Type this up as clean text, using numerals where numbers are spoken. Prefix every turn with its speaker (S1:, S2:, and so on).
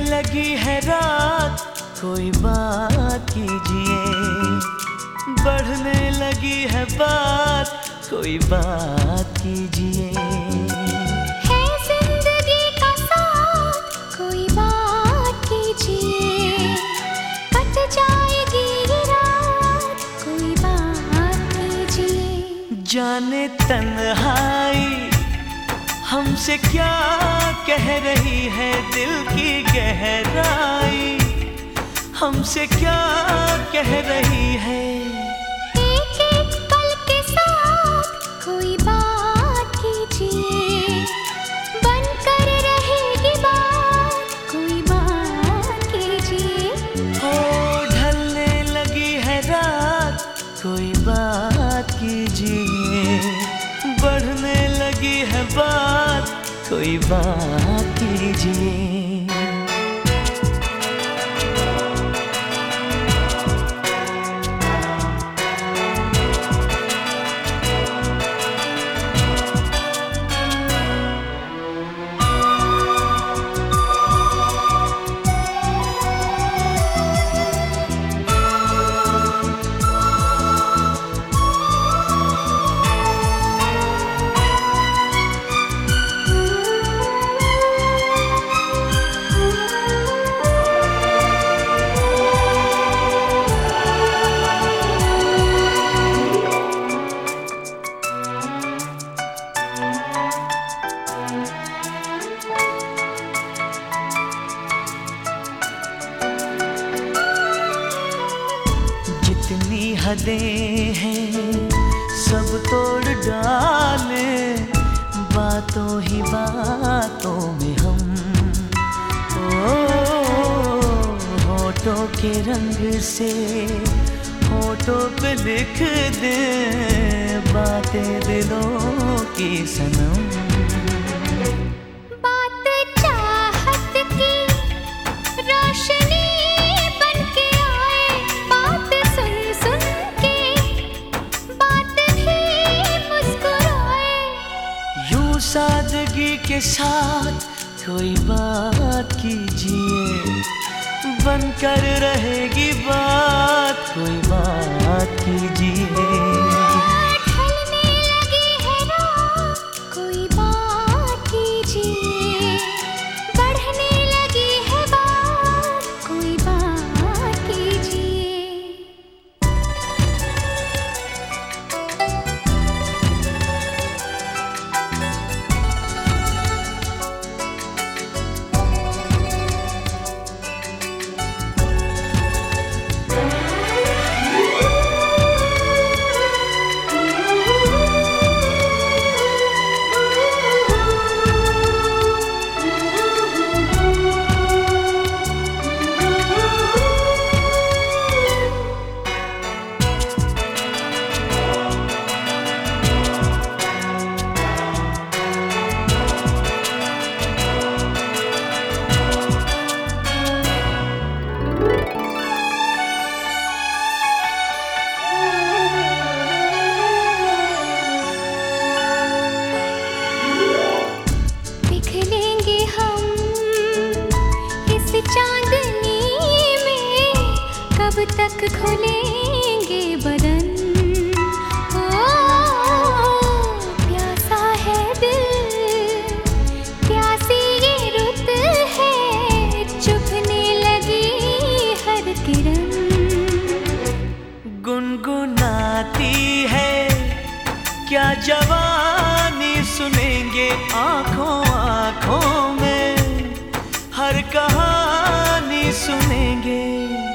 S1: लगी है रात, कोई बात कीजिए। बढ़ने लगी है बात, कोई बात कीजिए।
S2: है जिंदगी का साथ, कोई बात कीजिए। कट जाएगी ये रात, कोई बात कीजिए।
S1: जाने तन्हाई हमसे क्या कह रही है, दिल की गहराई हमसे क्या कह रही है।
S2: एक एक पल के साथ कोई बात कीजिए। बनकर रहेगी बात, कोई बात कीजिए।
S1: हो ढलने लगी है रात, कोई बात कीजिए। बढ़ने लगी है बात, कोई बात कीजिए। जितनी हदें हैं सब तोड़ डाले, बातों ही बातों में हम होठों के रंग से होठों पे लिख दे बातें दिलों की सनम।
S2: बात चाहत की रोशनी बनके आए, बात सुन सुन के बात भी मुस्कुराए।
S1: यूं सादगी के साथ कोई बात कीजिए। बनकर रहेगी बात, कोई बात कीजिए।
S2: ढलने लगी है रात, कोई बात कीजिए। बढ़ने लगी है बात, कोई बात कीजिए। निकलेंगे हम इस चांदनी में, कब तक खुलेंगे बदन। ओ प्यासा है दिल, प्यासी ये रुत है, चुभने लगी हर किरण।
S1: गुनगुनाती है क्या जवानी, सुनेंगे आंखों आंखों में हर कहानी सुनेंगे।